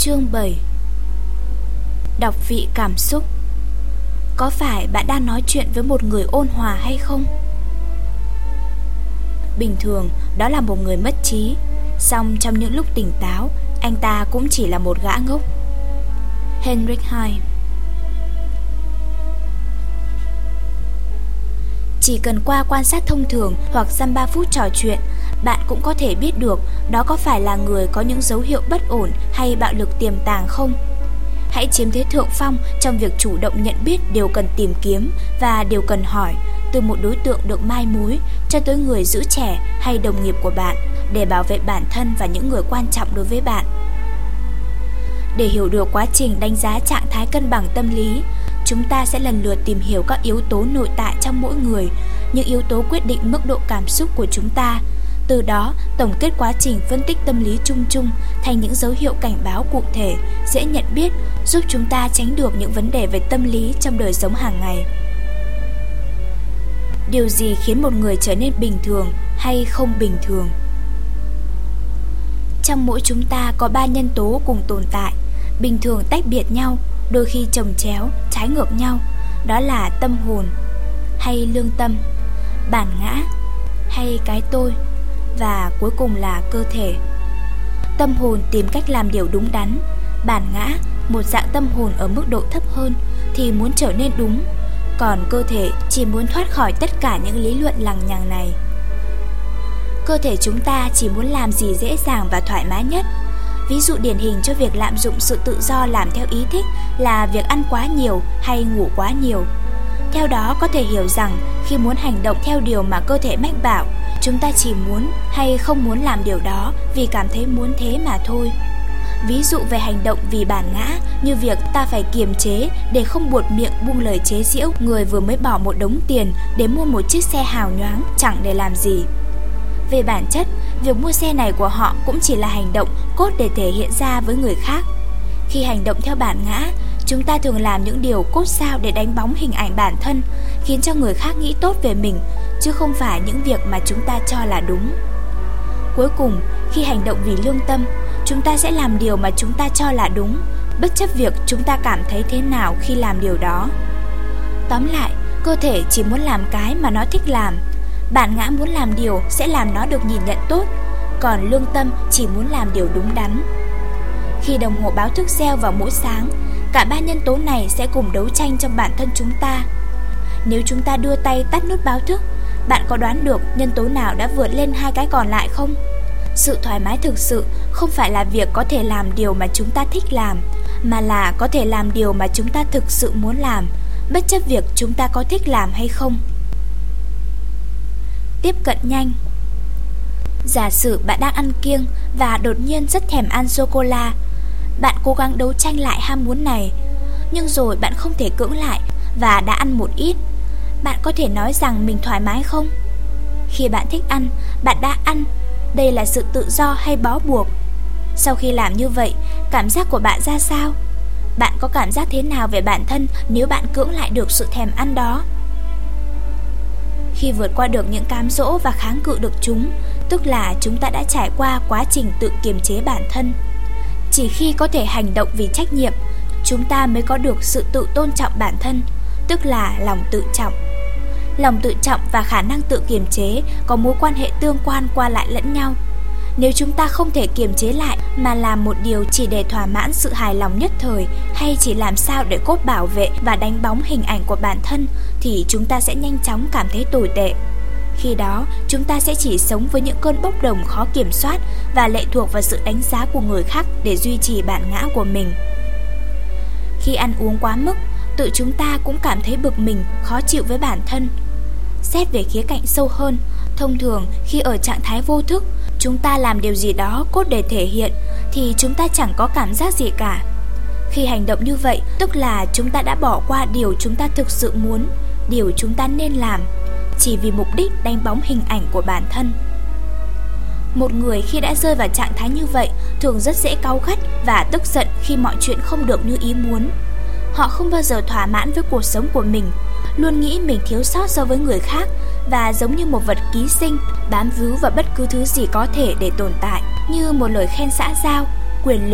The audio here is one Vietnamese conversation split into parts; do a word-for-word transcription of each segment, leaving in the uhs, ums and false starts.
Chương bảy. Đọc vị cảm xúc. Có phải bạn đang nói chuyện với một người ôn hòa hay không? Bình thường, đó là một người mất trí. Song trong những lúc tỉnh táo, anh ta cũng chỉ là một gã ngốc. Heinrich Heine. Chỉ cần qua quan sát thông thường hoặc dăm ba phút trò chuyện, bạn cũng có thể biết được đó có phải là người có những dấu hiệu bất ổn hay bạo lực tiềm tàng không. Hãy chiếm thế thượng phong trong việc chủ động nhận biết điều cần tìm kiếm và điều cần hỏi, từ một đối tượng được mai mối cho tới người giữ trẻ hay đồng nghiệp của bạn, để bảo vệ bản thân và những người quan trọng đối với bạn. Để hiểu được quá trình đánh giá trạng thái cân bằng tâm lý, chúng ta sẽ lần lượt tìm hiểu các yếu tố nội tại trong mỗi người, những yếu tố quyết định mức độ cảm xúc của chúng ta. Từ đó, tổng kết quá trình phân tích tâm lý chung chung thành những dấu hiệu cảnh báo cụ thể, dễ nhận biết, giúp chúng ta tránh được những vấn đề về tâm lý trong đời sống hàng ngày. Điều gì khiến một người trở nên bình thường hay không bình thường? Trong mỗi chúng ta có ba nhân tố cùng tồn tại, bình thường tách biệt nhau, đôi khi chồng chéo, trái ngược nhau. Đó là tâm hồn hay lương tâm, bản ngã hay cái tôi, và cuối cùng là cơ thể. Tâm hồn tìm cách làm điều đúng đắn, bản ngã, một dạng tâm hồn ở mức độ thấp hơn, thì muốn trở nên đúng, còn cơ thể chỉ muốn thoát khỏi tất cả những lý luận lằng nhằng này. Cơ thể chúng ta chỉ muốn làm gì dễ dàng và thoải mái nhất. Ví dụ điển hình cho việc lạm dụng sự tự do làm theo ý thích là việc ăn quá nhiều hay ngủ quá nhiều. Theo đó có thể hiểu rằng khi muốn hành động theo điều mà cơ thể mách bảo, chúng ta chỉ muốn hay không muốn làm điều đó vì cảm thấy muốn thế mà thôi. Ví dụ về hành động vì bản ngã, như việc ta phải kiềm chế để không buột miệng buông lời chế giễu người vừa mới bỏ một đống tiền để mua một chiếc xe hào nhoáng chẳng để làm gì. Về bản chất, việc mua xe này của họ cũng chỉ là hành động cốt để thể hiện ra với người khác. Khi hành động theo bản ngã, chúng ta thường làm những điều cốt sao để đánh bóng hình ảnh bản thân, khiến cho người khác nghĩ tốt về mình, chứ không phải những việc mà chúng ta cho là đúng. Cuối cùng, khi hành động vì lương tâm, chúng ta sẽ làm điều mà chúng ta cho là đúng, bất chấp việc chúng ta cảm thấy thế nào khi làm điều đó. Tóm lại, cơ thể chỉ muốn làm cái mà nó thích làm, bản ngã muốn làm điều sẽ làm nó được nhìn nhận tốt, còn lương tâm chỉ muốn làm điều đúng đắn. Khi đồng hồ báo thức reo vào mỗi sáng, cả ba nhân tố này sẽ cùng đấu tranh trong bản thân chúng ta. Nếu chúng ta đưa tay tắt nút báo thức, bạn có đoán được nhân tố nào đã vượt lên hai cái còn lại không? Sự thoải mái thực sự không phải là việc có thể làm điều mà chúng ta thích làm, mà là có thể làm điều mà chúng ta thực sự muốn làm, bất chấp việc chúng ta có thích làm hay không. Tiếp cận nhanh. Giả sử bạn đang ăn kiêng và đột nhiên rất thèm ăn sô-cô-la. Bạn cố gắng đấu tranh lại ham muốn này, nhưng rồi bạn không thể cưỡng lại và đã ăn một ít. Bạn có thể nói rằng mình thoải mái không? Khi bạn thích ăn, bạn đã ăn. Đây là sự tự do hay bó buộc? Sau khi làm như vậy, cảm giác của bạn ra sao? Bạn có cảm giác thế nào về bản thân nếu bạn cưỡng lại được sự thèm ăn đó? Khi vượt qua được những cám dỗ và kháng cự được chúng, tức là chúng ta đã trải qua quá trình tự kiềm chế bản thân. Chỉ khi có thể hành động vì trách nhiệm, chúng ta mới có được sự tự tôn trọng bản thân, tức là lòng tự trọng. Lòng tự trọng và khả năng tự kiềm chế có mối quan hệ tương quan qua lại lẫn nhau. Nếu chúng ta không thể kiềm chế lại mà làm một điều chỉ để thỏa mãn sự hài lòng nhất thời, hay chỉ làm sao để cốt bảo vệ và đánh bóng hình ảnh của bản thân, thì chúng ta sẽ nhanh chóng cảm thấy tồi tệ. Khi đó, chúng ta sẽ chỉ sống với những cơn bốc đồng khó kiểm soát và lệ thuộc vào sự đánh giá của người khác để duy trì bản ngã của mình. Khi ăn uống quá mức, tự chúng ta cũng cảm thấy bực mình, khó chịu với bản thân. Xét về khía cạnh sâu hơn, thông thường khi ở trạng thái vô thức, chúng ta làm điều gì đó cốt để thể hiện thì chúng ta chẳng có cảm giác gì cả. Khi hành động như vậy, tức là chúng ta đã bỏ qua điều chúng ta thực sự muốn, điều chúng ta nên làm, chỉ vì mục đích đánh bóng hình ảnh của bản thân. Một người khi đã rơi vào trạng thái như vậy thường rất dễ cáu gắt và tức giận khi mọi chuyện không được như ý muốn. Họ không bao giờ thỏa mãn với cuộc sống của mình, luôn nghĩ mình thiếu sót so với người khác và giống như một vật ký sinh, bám víu vào bất cứ thứ gì có thể để tồn tại, như một lời khen xã giao, quyền lực,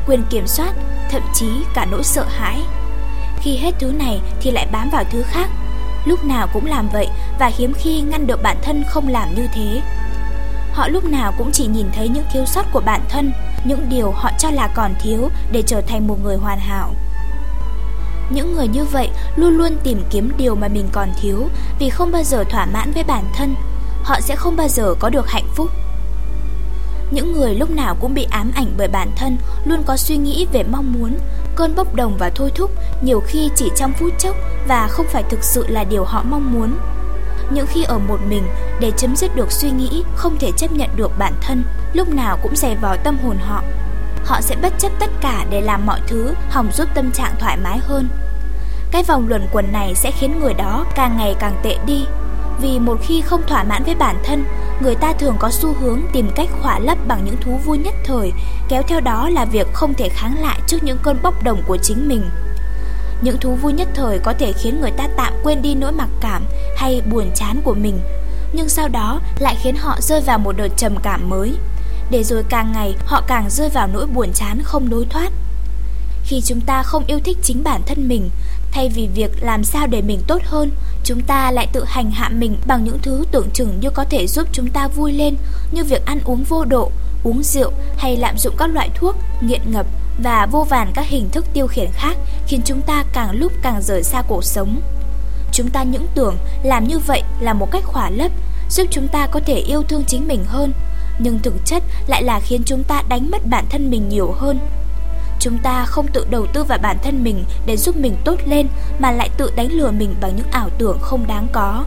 quyền kiểm soát, thậm chí cả nỗi sợ hãi. Khi hết thứ này thì lại bám vào thứ khác, lúc nào cũng làm vậy và hiếm khi ngăn được bản thân không làm như thế. Họ lúc nào cũng chỉ nhìn thấy những thiếu sót của bản thân, những điều họ cho là còn thiếu để trở thành một người hoàn hảo. Những người như vậy luôn luôn tìm kiếm điều mà mình còn thiếu, vì không bao giờ thỏa mãn với bản thân, họ sẽ không bao giờ có được hạnh phúc. Những người lúc nào cũng bị ám ảnh bởi bản thân, luôn có suy nghĩ về mong muốn, cơn bốc đồng và thôi thúc, nhiều khi chỉ trong phút chốc và không phải thực sự là điều họ mong muốn. Những khi ở một mình, để chấm dứt được suy nghĩ không thể chấp nhận được bản thân, lúc nào cũng dày vò tâm hồn họ. Họ sẽ bất chấp tất cả để làm mọi thứ hòng giúp tâm trạng thoải mái hơn. Cái vòng luẩn quẩn này sẽ khiến người đó càng ngày càng tệ đi. Vì một khi không thỏa mãn với bản thân, người ta thường có xu hướng tìm cách khỏa lấp bằng những thú vui nhất thời, kéo theo đó là việc không thể kháng lại trước những cơn bốc đồng của chính mình. Những thú vui nhất thời có thể khiến người ta tạm quên đi nỗi mặc cảm hay buồn chán của mình, nhưng sau đó lại khiến họ rơi vào một đợt trầm cảm mới, để rồi càng ngày họ càng rơi vào nỗi buồn chán không lối thoát. Khi chúng ta không yêu thích chính bản thân mình, thay vì việc làm sao để mình tốt hơn, chúng ta lại tự hành hạ mình bằng những thứ tưởng chừng như có thể giúp chúng ta vui lên, như việc ăn uống vô độ, uống rượu hay lạm dụng các loại thuốc, nghiện ngập và vô vàn các hình thức tiêu khiển khác, khiến chúng ta càng lúc càng rời xa cuộc sống. Chúng ta những tưởng làm như vậy là một cách khỏa lấp, giúp chúng ta có thể yêu thương chính mình hơn, nhưng thực chất lại là khiến chúng ta đánh mất bản thân mình nhiều hơn. Chúng ta không tự đầu tư vào bản thân mình để giúp mình tốt lên, mà lại tự đánh lừa mình bằng những ảo tưởng không đáng có.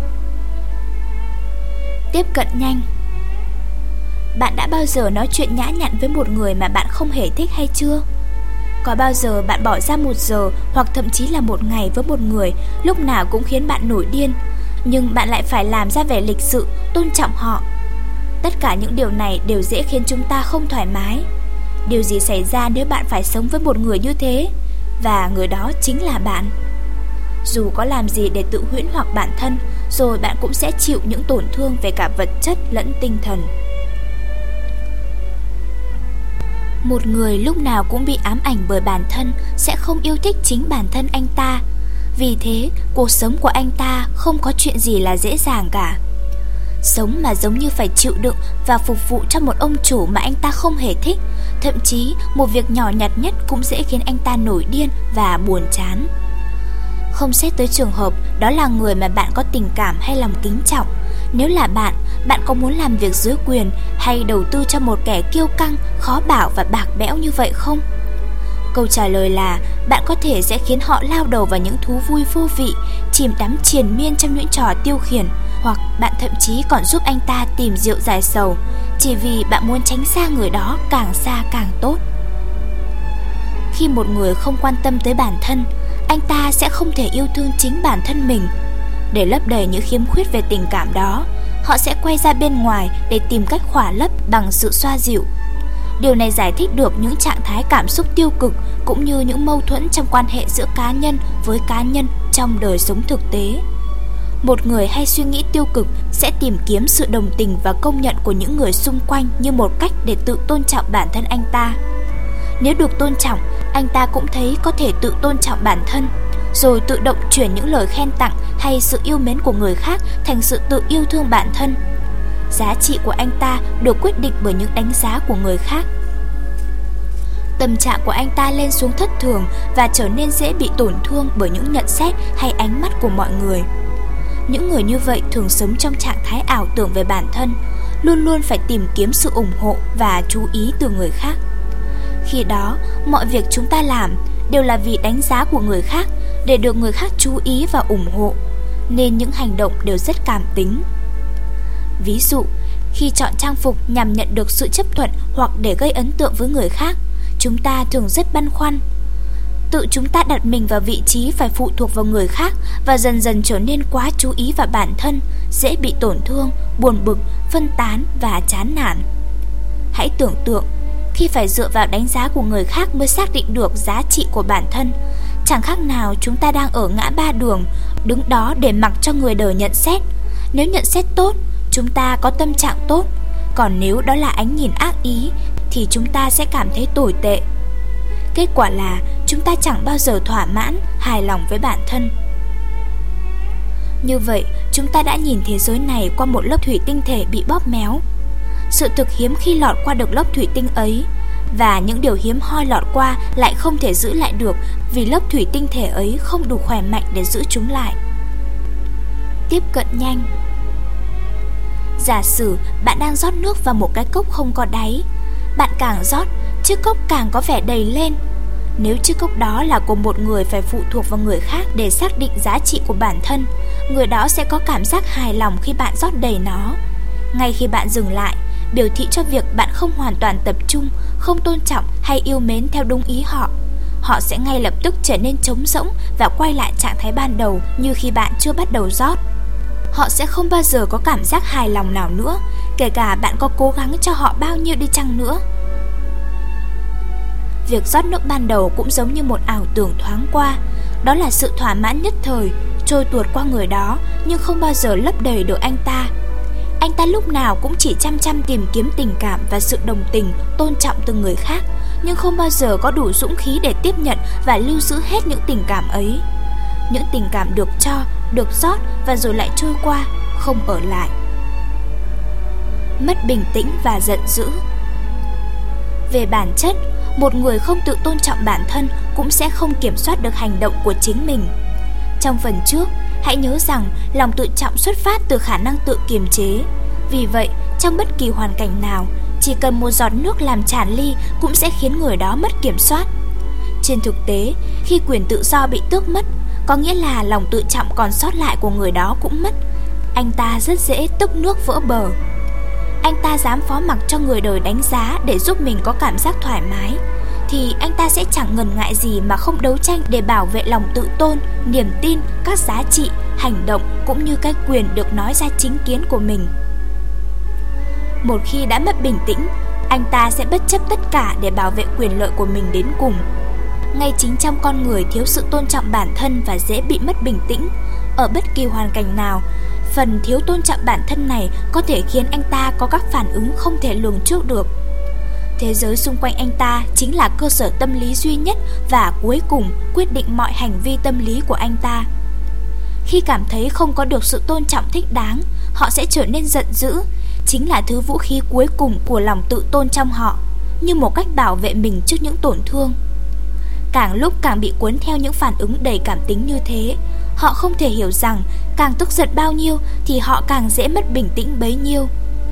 Tiếp cận nhanh. Bạn đã bao giờ nói chuyện nhã nhặn với một người mà bạn không hề thích hay chưa? Có bao giờ bạn bỏ ra một giờ hoặc thậm chí là một ngày với một người lúc nào cũng khiến bạn nổi điên, nhưng bạn lại phải làm ra vẻ lịch sự, tôn trọng họ? Tất cả những điều này đều dễ khiến chúng ta không thoải mái. Điều gì xảy ra nếu bạn phải sống với một người như thế? Và người đó chính là bạn. Dù có làm gì để tự huyễn hoặc bản thân, rồi bạn cũng sẽ chịu những tổn thương về cả vật chất lẫn tinh thần. Một người lúc nào cũng bị ám ảnh bởi bản thân sẽ không yêu thích chính bản thân anh ta. Vì thế, cuộc sống của anh ta không có chuyện gì là dễ dàng cả. Sống mà giống như phải chịu đựng và phục vụ cho một ông chủ mà anh ta không hề thích. Thậm chí một việc nhỏ nhặt nhất cũng dễ khiến anh ta nổi điên và buồn chán. Không xét tới trường hợp đó là người mà bạn có tình cảm hay lòng kính trọng. Nếu là bạn, bạn có muốn làm việc dưới quyền hay đầu tư cho một kẻ kiêu căng, khó bảo và bạc bẽo như vậy không? Câu trả lời là bạn có thể sẽ khiến họ lao đầu vào những thú vui vô vị, chìm đắm triền miên trong những trò tiêu khiển, hoặc bạn thậm chí còn giúp anh ta tìm rượu giải sầu, chỉ vì bạn muốn tránh xa người đó càng xa càng tốt. Khi một người không quan tâm tới bản thân, anh ta sẽ không thể yêu thương chính bản thân mình. Để lấp đầy những khiếm khuyết về tình cảm đó, họ sẽ quay ra bên ngoài để tìm cách khỏa lấp bằng sự xoa dịu. Điều này giải thích được những trạng thái cảm xúc tiêu cực cũng như những mâu thuẫn trong quan hệ giữa cá nhân với cá nhân trong đời sống thực tế. Một người hay suy nghĩ tiêu cực sẽ tìm kiếm sự đồng tình và công nhận của những người xung quanh như một cách để tự tôn trọng bản thân anh ta. Nếu được tôn trọng, anh ta cũng thấy có thể tự tôn trọng bản thân, rồi tự động chuyển những lời khen tặng hay sự yêu mến của người khác thành sự tự yêu thương bản thân. Giá trị của anh ta được quyết định bởi những đánh giá của người khác. Tâm trạng của anh ta lên xuống thất thường và trở nên dễ bị tổn thương bởi những nhận xét hay ánh mắt của mọi người. Những người như vậy thường sống trong trạng thái ảo tưởng về bản thân, luôn luôn phải tìm kiếm sự ủng hộ và chú ý từ người khác. Khi đó, mọi việc chúng ta làm đều là vì đánh giá của người khác, để được người khác chú ý và ủng hộ, nên những hành động đều rất cảm tính. Ví dụ, khi chọn trang phục nhằm nhận được sự chấp thuận hoặc để gây ấn tượng với người khác, chúng ta thường rất băn khoăn. Tự chúng ta đặt mình vào vị trí phải phụ thuộc vào người khác và dần dần trở nên quá chú ý vào bản thân, dễ bị tổn thương, buồn bực, phân tán và chán nản. Hãy tưởng tượng, khi phải dựa vào đánh giá của người khác mới xác định được giá trị của bản thân, chẳng khác nào chúng ta đang ở ngã ba đường, đứng đó để mặc cho người đời nhận xét. Nếu nhận xét tốt, chúng ta có tâm trạng tốt, còn nếu đó là ánh nhìn ác ý thì chúng ta sẽ cảm thấy tồi tệ. Kết quả là chúng ta chẳng bao giờ thỏa mãn, hài lòng với bản thân. Như vậy, chúng ta đã nhìn thế giới này qua một lớp thủy tinh thể bị bóp méo. Sự thực hiếm khi lọt qua được lớp thủy tinh ấy, và những điều hiếm hoi lọt qua lại không thể giữ lại được vì lớp thủy tinh thể ấy không đủ khỏe mạnh để giữ chúng lại. Tiếp cận nhanh. Giả sử bạn đang rót nước vào một cái cốc không có đáy. Bạn càng rót, chiếc cốc càng có vẻ đầy lên. Nếu chiếc cốc đó là của một người phải phụ thuộc vào người khác để xác định giá trị của bản thân, người đó sẽ có cảm giác hài lòng khi bạn rót đầy nó. Ngay khi bạn dừng lại, biểu thị cho việc bạn không hoàn toàn tập trung, không tôn trọng hay yêu mến theo đúng ý họ. Họ sẽ ngay lập tức trở nên trống rỗng và quay lại trạng thái ban đầu như khi bạn chưa bắt đầu rót. Họ sẽ không bao giờ có cảm giác hài lòng nào nữa, kể cả bạn có cố gắng cho họ bao nhiêu đi chăng nữa. Việc rót nước ban đầu cũng giống như một ảo tưởng thoáng qua. Đó là sự thỏa mãn nhất thời, trôi tuột qua người đó, nhưng không bao giờ lấp đầy được anh ta. Anh ta lúc nào cũng chỉ chăm chăm tìm kiếm tình cảm và sự đồng tình, tôn trọng từ người khác, nhưng không bao giờ có đủ dũng khí để tiếp nhận và lưu giữ hết những tình cảm ấy. Những tình cảm được cho, được rót và rồi lại trôi qua, không ở lại. Mất bình tĩnh và giận dữ. Về bản chất, một người không tự tôn trọng bản thân cũng sẽ không kiểm soát được hành động của chính mình. Trong phần trước, hãy nhớ rằng lòng tự trọng xuất phát từ khả năng tự kiềm chế. Vì vậy, trong bất kỳ hoàn cảnh nào, chỉ cần một giọt nước làm tràn ly cũng sẽ khiến người đó mất kiểm soát. Trên thực tế, khi quyền tự do bị tước mất, có nghĩa là lòng tự trọng còn sót lại của người đó cũng mất. Anh ta rất dễ tức nước vỡ bờ. Anh ta dám phó mặc cho người đời đánh giá để giúp mình có cảm giác thoải mái, thì anh ta sẽ chẳng ngần ngại gì mà không đấu tranh để bảo vệ lòng tự tôn, niềm tin, các giá trị, hành động cũng như cái quyền được nói ra chính kiến của mình. Một khi đã mất bình tĩnh, anh ta sẽ bất chấp tất cả để bảo vệ quyền lợi của mình đến cùng. Ngay chính trong con người thiếu sự tôn trọng bản thân và dễ bị mất bình tĩnh, ở bất kỳ hoàn cảnh nào, phần thiếu tôn trọng bản thân này có thể khiến anh ta có các phản ứng không thể lường trước được. Thế giới xung quanh anh ta chính là cơ sở tâm lý duy nhất và cuối cùng quyết định mọi hành vi tâm lý của anh ta. Khi cảm thấy không có được sự tôn trọng thích đáng, họ sẽ trở nên giận dữ, chính là thứ vũ khí cuối cùng của lòng tự tôn trong họ, như một cách bảo vệ mình trước những tổn thương. Càng lúc càng bị cuốn theo những phản ứng đầy cảm tính như thế, họ không thể hiểu rằng càng tức giận bao nhiêu thì họ càng dễ mất bình tĩnh bấy nhiêu.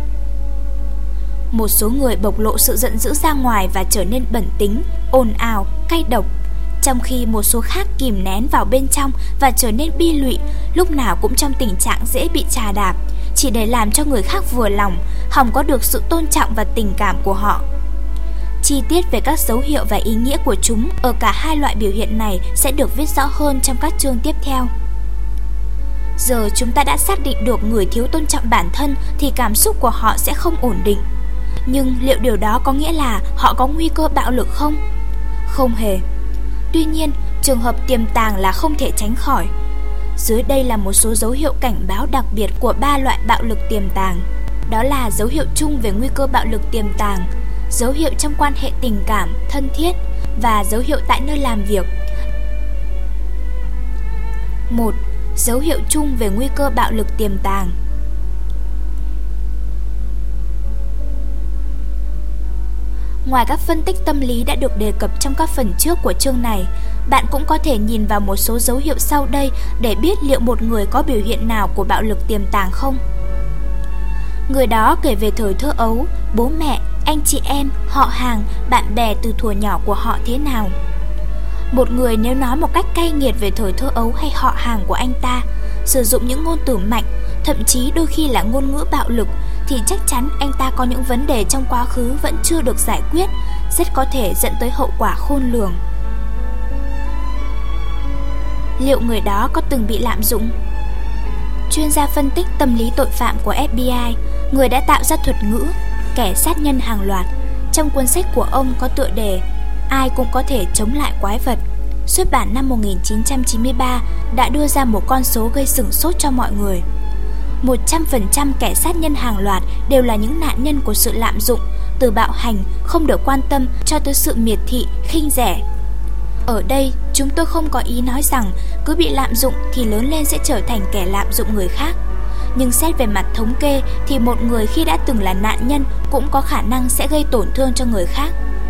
Một số người bộc lộ sự giận dữ ra ngoài và trở nên bẩn tính, ồn ào, cay độc, trong khi một số khác kìm nén vào bên trong và trở nên bi lụy, lúc nào cũng trong tình trạng dễ bị chà đạp, chỉ để làm cho người khác vừa lòng, hòng có được sự tôn trọng và tình cảm của họ. Chi tiết về các dấu hiệu và ý nghĩa của chúng ở cả hai loại biểu hiện này sẽ được viết rõ hơn trong các chương tiếp theo. Giờ chúng ta đã xác định được người thiếu tôn trọng bản thân thì cảm xúc của họ sẽ không ổn định. Nhưng liệu điều đó có nghĩa là họ có nguy cơ bạo lực không? Không hề. Tuy nhiên, trường hợp tiềm tàng là không thể tránh khỏi. Dưới đây là một số dấu hiệu cảnh báo đặc biệt của ba loại bạo lực tiềm tàng. Đó là dấu hiệu chung về nguy cơ bạo lực tiềm tàng, dấu hiệu trong quan hệ tình cảm, thân thiết và dấu hiệu tại nơi làm việc. một. Dấu hiệu chung về nguy cơ bạo lực tiềm tàng. Ngoài các phân tích tâm lý đã được đề cập trong các phần trước của chương này, bạn cũng có thể nhìn vào một số dấu hiệu sau đây để biết liệu một người có biểu hiện nào của bạo lực tiềm tàng không. Người đó kể về thời thơ ấu, bố mẹ, anh chị em, họ hàng, bạn bè từ thuở nhỏ của họ thế nào. Một người nếu nói một cách cay nghiệt về thời thơ ấu hay họ hàng của anh ta, sử dụng những ngôn từ mạnh, thậm chí đôi khi là ngôn ngữ bạo lực, thì chắc chắn anh ta có những vấn đề trong quá khứ vẫn chưa được giải quyết, rất có thể dẫn tới hậu quả khôn lường. Liệu người đó có từng bị lạm dụng? Chuyên gia phân tích tâm lý tội phạm của ép bê i, người đã tạo ra thuật ngữ kẻ sát nhân hàng loạt, trong cuốn sách của ông có tựa đề Ai cũng có thể chống lại quái vật, xuất bản năm một nghìn chín trăm chín mươi ba, đã đưa ra một con số gây sửng sốt cho mọi người. một trăm phần trăm kẻ sát nhân hàng loạt đều là những nạn nhân của sự lạm dụng, từ bạo hành, không được quan tâm cho tới sự miệt thị, khinh rẻ. Ở đây, chúng tôi không có ý nói rằng cứ bị lạm dụng thì lớn lên sẽ trở thành kẻ lạm dụng người khác. Nhưng xét về mặt thống kê thì một người khi đã từng là nạn nhân cũng có khả năng sẽ gây tổn thương cho người khác.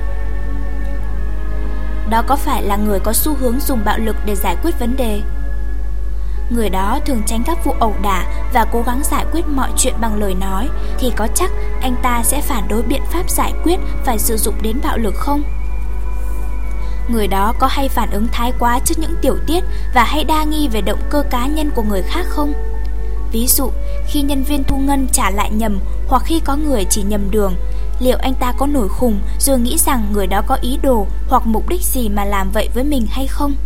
Đó có phải là người có xu hướng dùng bạo lực để giải quyết vấn đề? Người đó thường tránh các vụ ẩu đả và cố gắng giải quyết mọi chuyện bằng lời nói, thì có chắc anh ta sẽ phản đối biện pháp giải quyết phải sử dụng đến bạo lực không? Người đó có hay phản ứng thái quá trước những tiểu tiết và hay đa nghi về động cơ cá nhân của người khác không? Ví dụ, khi nhân viên thu ngân trả lại nhầm hoặc khi có người chỉ nhầm đường, liệu anh ta có nổi khùng rồi nghĩ rằng người đó có ý đồ hoặc mục đích gì mà làm vậy với mình hay không?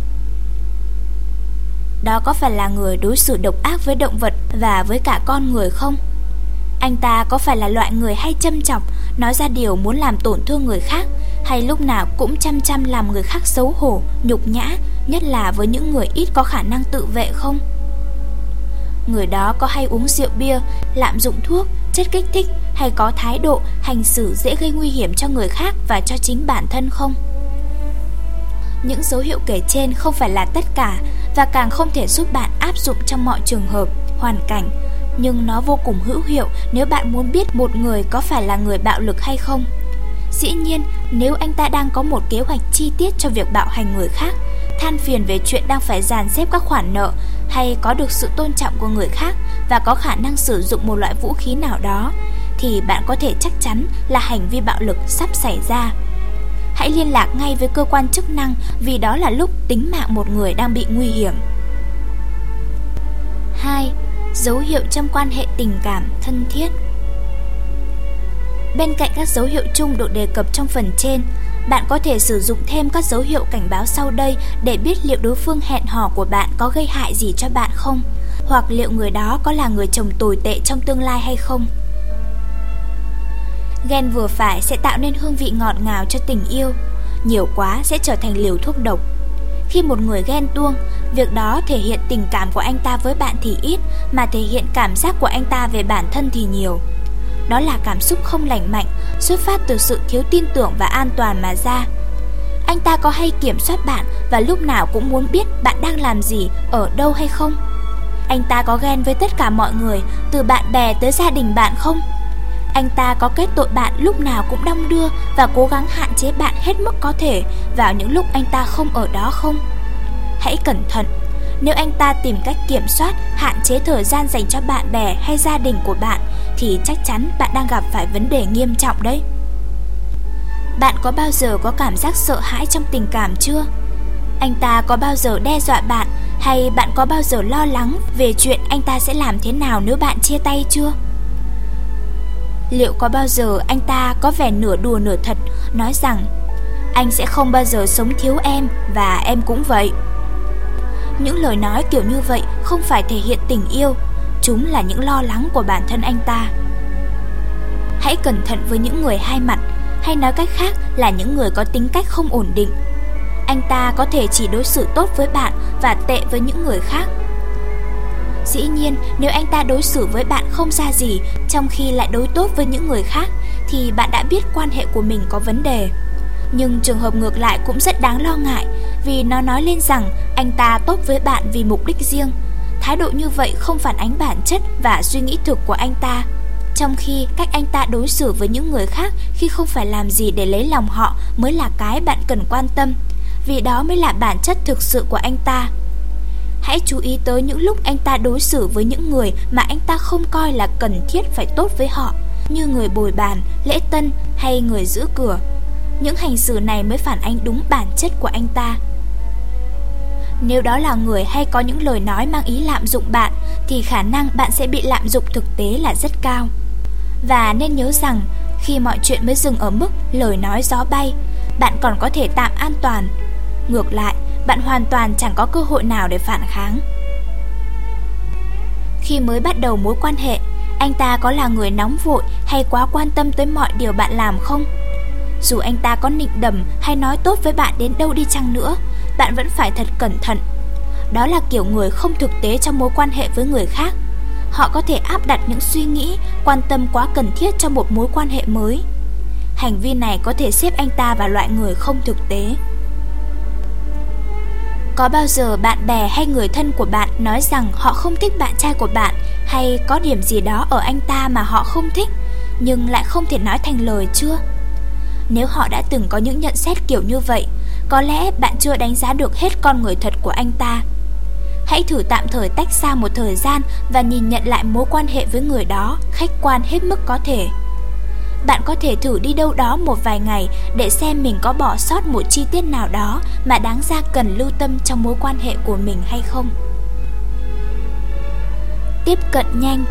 Đó có phải là người đối xử độc ác với động vật và với cả con người không? Anh ta có phải là loại người hay châm chọc, nói ra điều muốn làm tổn thương người khác, hay lúc nào cũng chăm chăm làm người khác xấu hổ, nhục nhã, nhất là với những người ít có khả năng tự vệ không? Người đó có hay uống rượu bia, lạm dụng thuốc, chất kích thích hay có thái độ, hành xử dễ gây nguy hiểm cho người khác và cho chính bản thân không? Những dấu hiệu kể trên không phải là tất cả và càng không thể giúp bạn áp dụng trong mọi trường hợp, hoàn cảnh, nhưng nó vô cùng hữu hiệu nếu bạn muốn biết một người có phải là người bạo lực hay không. Dĩ nhiên, nếu anh ta đang có một kế hoạch chi tiết cho việc bạo hành người khác, than phiền về chuyện đang phải dàn xếp các khoản nợ hay có được sự tôn trọng của người khác và có khả năng sử dụng một loại vũ khí nào đó, thì bạn có thể chắc chắn là hành vi bạo lực sắp xảy ra. Hãy liên lạc ngay với cơ quan chức năng vì đó là lúc tính mạng một người đang bị nguy hiểm. hai. Dấu hiệu trong quan hệ tình cảm thân thiết. Bên cạnh các dấu hiệu chung được đề cập trong phần trên, bạn có thể sử dụng thêm các dấu hiệu cảnh báo sau đây để biết liệu đối phương hẹn hò của bạn có gây hại gì cho bạn không, hoặc liệu người đó có là người chồng tồi tệ trong tương lai hay không. Ghen vừa phải sẽ tạo nên hương vị ngọt ngào cho tình yêu, nhiều quá sẽ trở thành liều thuốc độc. Khi một người ghen tuông, việc đó thể hiện tình cảm của anh ta với bạn thì ít, mà thể hiện cảm giác của anh ta về bản thân thì nhiều. Đó là cảm xúc không lành mạnh, xuất phát từ sự thiếu tin tưởng và an toàn mà ra. Anh ta có hay kiểm soát bạn và lúc nào cũng muốn biết bạn đang làm gì, ở đâu hay không? Anh ta có ghen với tất cả mọi người, từ bạn bè tới gia đình bạn không? Anh ta có kết tội bạn lúc nào cũng đong đưa và cố gắng hạn chế bạn hết mức có thể vào những lúc anh ta không ở đó không? Hãy cẩn thận, nếu anh ta tìm cách kiểm soát, hạn chế thời gian dành cho bạn bè hay gia đình của bạn thì chắc chắn bạn đang gặp phải vấn đề nghiêm trọng đấy. Bạn có bao giờ có cảm giác sợ hãi trong tình cảm chưa? Anh ta có bao giờ đe dọa bạn, hay bạn có bao giờ lo lắng về chuyện anh ta sẽ làm thế nào nếu bạn chia tay chưa? Liệu có bao giờ anh ta có vẻ nửa đùa nửa thật, nói rằng anh sẽ không bao giờ sống thiếu em và em cũng vậy? Những lời nói kiểu như vậy không phải thể hiện tình yêu, chúng là những lo lắng của bản thân anh ta. Hãy cẩn thận với những người hai mặt, hay nói cách khác là những người có tính cách không ổn định. Anh ta có thể chỉ đối xử tốt với bạn và tệ với những người khác. Dĩ nhiên, nếu anh ta đối xử với bạn không ra gì, trong khi lại đối tốt với những người khác, thì bạn đã biết quan hệ của mình có vấn đề. Nhưng trường hợp ngược lại cũng rất đáng lo ngại, vì nó nói lên rằng anh ta tốt với bạn vì mục đích riêng. Thái độ như vậy không phản ánh bản chất và suy nghĩ thực của anh ta, trong khi cách anh ta đối xử với những người khác khi không phải làm gì để lấy lòng họ mới là cái bạn cần quan tâm, vì đó mới là bản chất thực sự của anh ta. Hãy chú ý tới những lúc anh ta đối xử với những người mà anh ta không coi là cần thiết phải tốt với họ, như người bồi bàn, lễ tân hay người giữ cửa. Những hành xử này mới phản ánh đúng bản chất của anh ta. Nếu đó là người hay có những lời nói mang ý lạm dụng bạn, thì khả năng bạn sẽ bị lạm dụng thực tế là rất cao. Và nên nhớ rằng, khi mọi chuyện mới dừng ở mức lời nói gió bay, bạn còn có thể tạm an toàn. Ngược lại, bạn hoàn toàn chẳng có cơ hội nào để phản kháng. Khi mới bắt đầu mối quan hệ, anh ta có là người nóng vội hay quá quan tâm tới mọi điều bạn làm không? Dù anh ta có nịnh đầm hay nói tốt với bạn đến đâu đi chăng nữa, bạn vẫn phải thật cẩn thận. Đó là kiểu người không thực tế trong mối quan hệ với người khác. Họ có thể áp đặt những suy nghĩ, quan tâm quá cần thiết cho một mối quan hệ mới. Hành vi này có thể xếp anh ta vào loại người không thực tế. Có bao giờ bạn bè hay người thân của bạn nói rằng họ không thích bạn trai của bạn, hay có điểm gì đó ở anh ta mà họ không thích, nhưng lại không thể nói thành lời chưa? Nếu họ đã từng có những nhận xét kiểu như vậy, có lẽ bạn chưa đánh giá được hết con người thật của anh ta. Hãy thử tạm thời tách xa một thời gian và nhìn nhận lại mối quan hệ với người đó khách quan hết mức có thể. Bạn có thể thử đi đâu đó một vài ngày để xem mình có bỏ sót một chi tiết nào đó mà đáng ra cần lưu tâm trong mối quan hệ của mình hay không. Tiếp cận nhanh.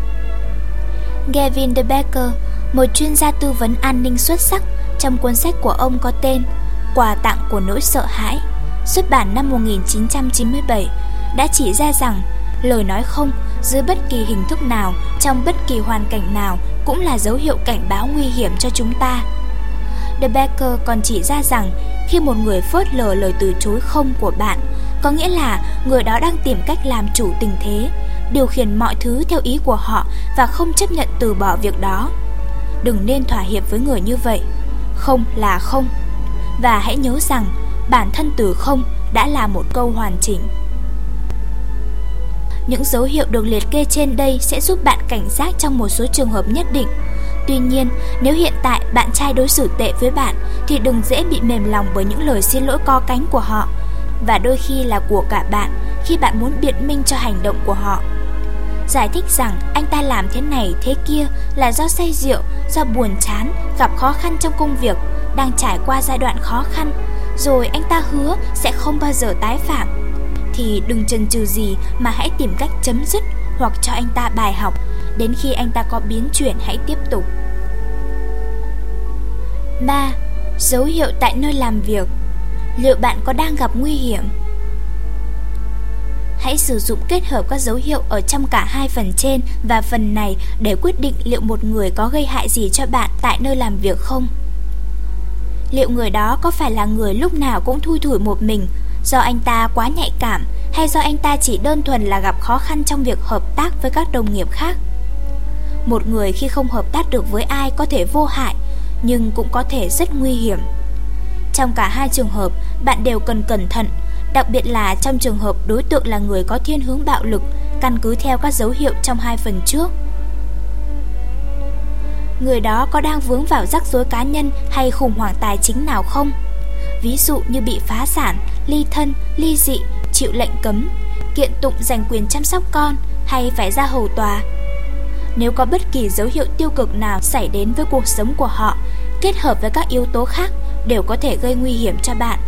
Gavin de Becker, một chuyên gia tư vấn an ninh xuất sắc, trong cuốn sách của ông có tên Quà tặng của nỗi sợ hãi, xuất bản năm một nghìn chín trăm chín mươi bảy, đã chỉ ra rằng lời nói không dưới bất kỳ hình thức nào, trong bất kỳ hoàn cảnh nào cũng là dấu hiệu cảnh báo nguy hiểm cho chúng ta. De Becker còn chỉ ra rằng khi một người phớt lờ lời từ chối không của bạn, có nghĩa là người đó đang tìm cách làm chủ tình thế, điều khiển mọi thứ theo ý của họ và không chấp nhận từ bỏ việc đó. Đừng nên thỏa hiệp với người như vậy. Không là không. Và hãy nhớ rằng bản thân từ không đã là một câu hoàn chỉnh. Những dấu hiệu được liệt kê trên đây sẽ giúp bạn cảnh giác trong một số trường hợp nhất định. Tuy nhiên, nếu hiện tại bạn trai đối xử tệ với bạn thì đừng dễ bị mềm lòng bởi những lời xin lỗi co cánh của họ, và đôi khi là của cả bạn khi bạn muốn biện minh cho hành động của họ. Giải thích rằng anh ta làm thế này thế kia là do say rượu, do buồn chán, gặp khó khăn trong công việc, đang trải qua giai đoạn khó khăn, rồi anh ta hứa sẽ không bao giờ tái phạm, thì đừng chần chừ gì mà hãy tìm cách chấm dứt hoặc cho anh ta bài học. Đến khi anh ta có biến chuyển hãy tiếp tục. ba. Dấu hiệu tại nơi làm việc. Liệu bạn có đang gặp nguy hiểm? Hãy sử dụng kết hợp các dấu hiệu ở trong cả hai phần trên và phần này để quyết định liệu một người có gây hại gì cho bạn tại nơi làm việc không. Liệu người đó có phải là người lúc nào cũng thui thủi một mình, do anh ta quá nhạy cảm, hay do anh ta chỉ đơn thuần là gặp khó khăn trong việc hợp tác với các đồng nghiệp khác? Một người khi không hợp tác được với ai có thể vô hại, nhưng cũng có thể rất nguy hiểm. Trong cả hai trường hợp, bạn đều cần cẩn thận, đặc biệt là trong trường hợp đối tượng là người có thiên hướng bạo lực, căn cứ theo các dấu hiệu trong hai phần trước. Người đó có đang vướng vào rắc rối cá nhân hay khủng hoảng tài chính nào không? Ví dụ như bị phá sản, ly thân, ly dị, chịu lệnh cấm, kiện tụng giành quyền chăm sóc con hay phải ra hầu tòa. Nếu có bất kỳ dấu hiệu tiêu cực nào xảy đến với cuộc sống của họ, kết hợp với các yếu tố khác, đều có thể gây nguy hiểm cho bạn.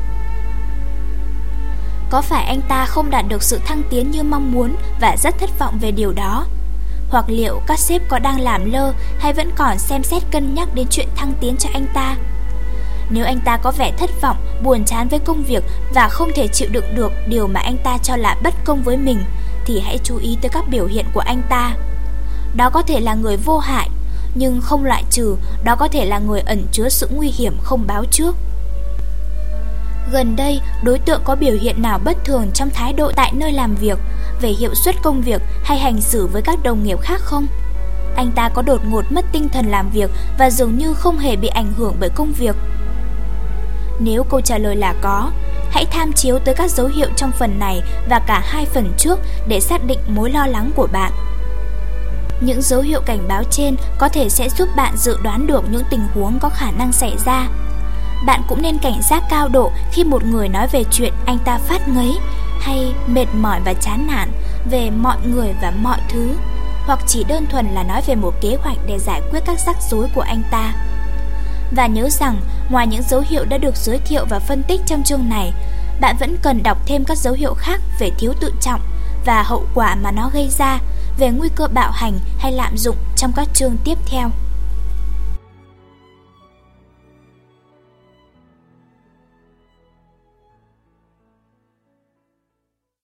Có phải anh ta không đạt được sự thăng tiến như mong muốn và rất thất vọng về điều đó? Hoặc liệu các sếp có đang làm lơ hay vẫn còn xem xét cân nhắc đến chuyện thăng tiến cho anh ta? Nếu anh ta có vẻ thất vọng, buồn chán với công việc và không thể chịu đựng được điều mà anh ta cho là bất công với mình, thì hãy chú ý tới các biểu hiện của anh ta. Đó có thể là người vô hại, nhưng không loại trừ đó có thể là người ẩn chứa sự nguy hiểm không báo trước. Gần đây, đối tượng có biểu hiện nào bất thường trong thái độ tại nơi làm việc, về hiệu suất công việc hay hành xử với các đồng nghiệp khác không? Anh ta có đột ngột mất tinh thần làm việc và dường như không hề bị ảnh hưởng bởi công việc? Nếu câu trả lời là có, hãy tham chiếu tới các dấu hiệu trong phần này và cả hai phần trước để xác định mối lo lắng của bạn. Những dấu hiệu cảnh báo trên có thể sẽ giúp bạn dự đoán được những tình huống có khả năng xảy ra. Bạn cũng nên cảnh giác cao độ khi một người nói về chuyện anh ta phát ngấy hay mệt mỏi và chán nản về mọi người và mọi thứ, hoặc chỉ đơn thuần là nói về một kế hoạch để giải quyết các rắc rối của anh ta. Và nhớ rằng, ngoài những dấu hiệu đã được giới thiệu và phân tích trong chương này, bạn vẫn cần đọc thêm các dấu hiệu khác về thiếu tự trọng và hậu quả mà nó gây ra, về nguy cơ bạo hành hay lạm dụng trong các chương tiếp theo.